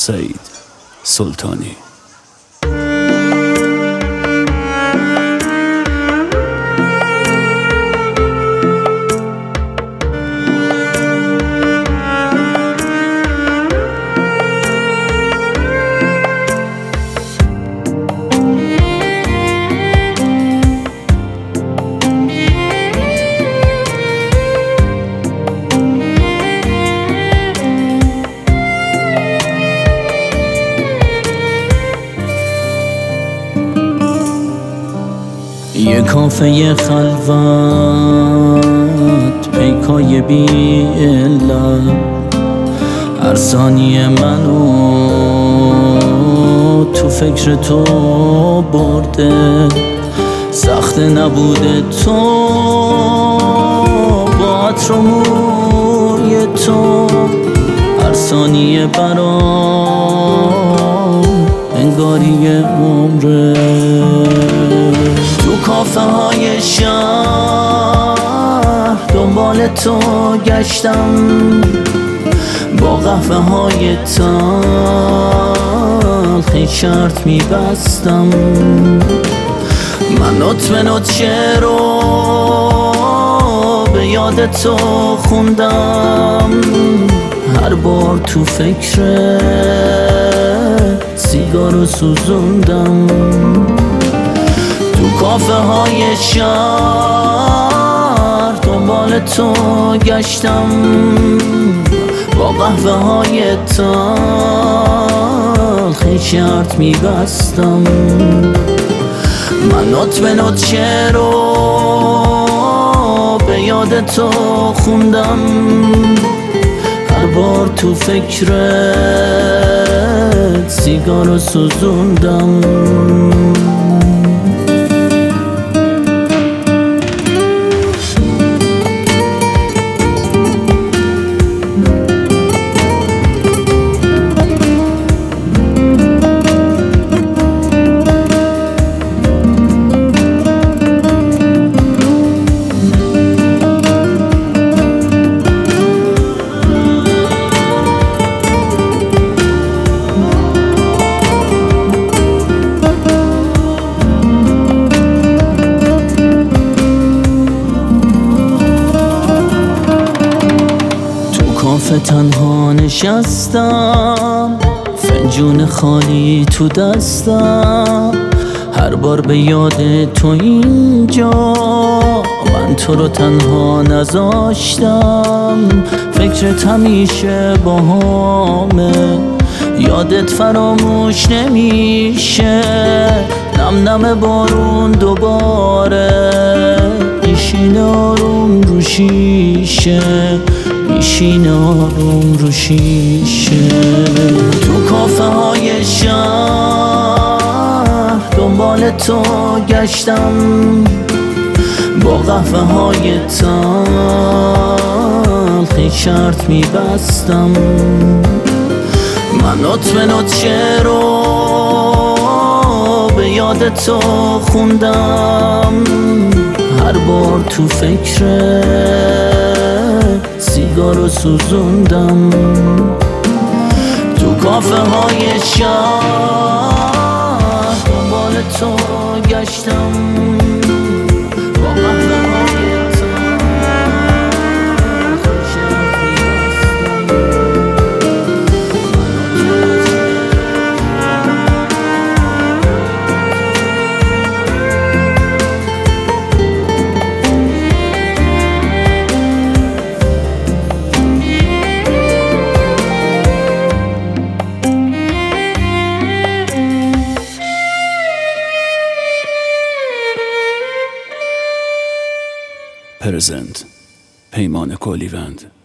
سعید سلطانی. یه کافه خلوت پیکای بی علت هر ثانیه منو تو فکر تو برده، سخت نبوده تو با عطر و موی تو هر ثانیه برام انگاری یه عمره. تو کافه های شهر دنبال تو گشتم، با قهوه های تلخی شرط میبستم. من نوت به نوت شعر رو به یاد تو خوندم، هر بار تو فکر سیگارو سوزوندم. تو کافه های شهر دنبال تو گشتم، با قهوه های تلخی شرط میبستم. من نوت به نوت شعر رو به یاد تو خوندم، هر بار تو فکرت سیگارو سوزوندم. کافه تنها نشستم، فنجون خالی تو دستم، هر بار به یاد تو اینجا من تو رو تنها نذاشتم. فکرت همیشه با همه، یادت فراموش نمیشه. نم نم بارون دوباره میشینه آروم رو شیشه، میشینه آروم رو شیشه. تو کافه های شهر دنبال تو گشتم، با قهوه های تلخی شرط میبستم. من نوت به نوت شعر رو به یاد تو خوندم، هر بار تو فکر سیگارو سوزوندم. تو کافه های شهر دنبال تو گشتم، با قهوه های تلخی شرط پرزنت پیمان کلیوند.